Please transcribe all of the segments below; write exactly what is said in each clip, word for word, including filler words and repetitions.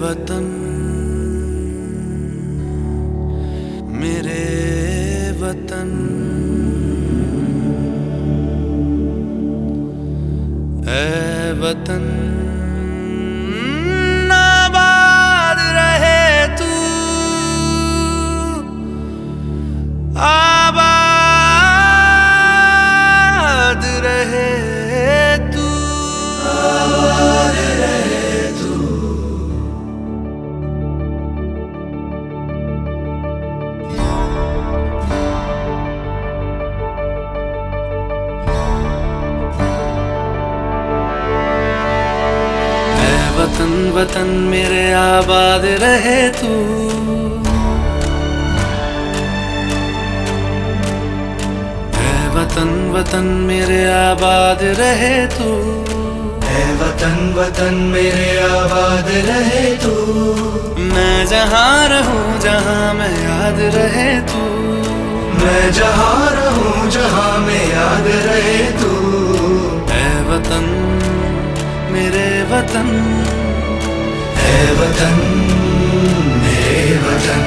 वतन मेरे वतन ऐ वतन आबाद रहे तू, आबाद रहे तू, आबाद रहे तू। वतन वतन मेरे आबाद रहे तू, ऐ वतन वतन मेरे आबाद रहे तू, ऐ वतन वतन मेरे आबाद रहे तू। मैं जहाँ रहूं जहाँ मैं याद रहे तू, मैं जहाँ रहूं जहाँ मैं याद रहे तू। ऐ वतन मेरे वतन, ऐ वतन मेरे वतन।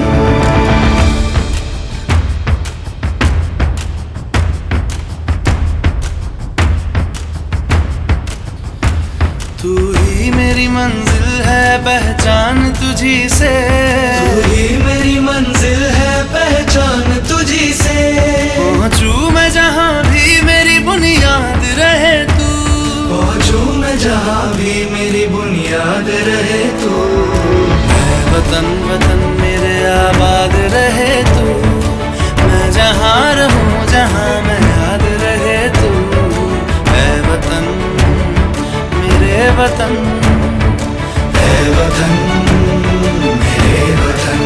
तू ही मेरी मंजिल है पहचान तुझी से, तू ही मेरी मंजिल है पहचान तुझी से। पहुंचू मैं जहाँ भी मेरी बुनियाद रहे तू, पहुंचू मैं जहाँ भी मेरी बुनियाद रहे तू। ऐ वतन वतन मेरे आबाद रहे तू, मैं जहाँ रहूं जहाँ मैं याद रहे तू। ऐ वतन मेरे वतन, ऐ वतन मेरे वतन।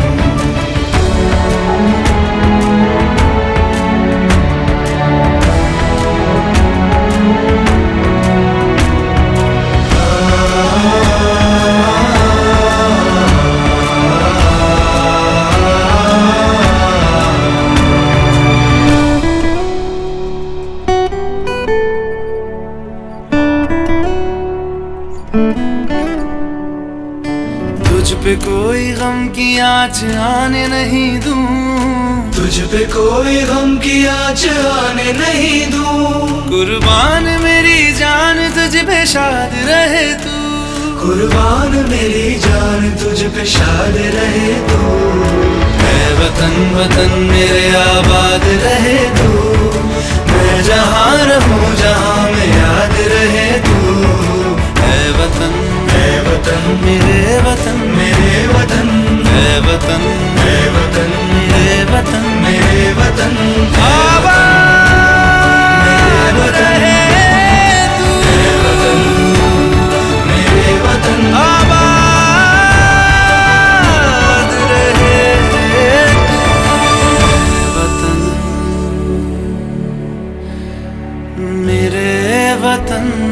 तुझ पे कोई गम की आँच आने नहीं दूं, तुझ पे कोई गम की आँच आने नहीं दूं। कुर्बान मेरी जान तुझ पे शाद रहे तू, कुर्बान मेरी जान तुझ पे शाद रहे तू। ऐ वतन वतन मेरे आबाद रहे तू, मैं जहाँ रहूं जहाँ मैं याद रहे तू। ऐ वतन ऐ वतन मेरे वतन, मेरे वतन। ऐ वतन ऐ वतन मेरे वतन, मेरे वतन। आबाद रहे तू, मेरे वतन आबाद रहे तू। वतन मेरे वतन।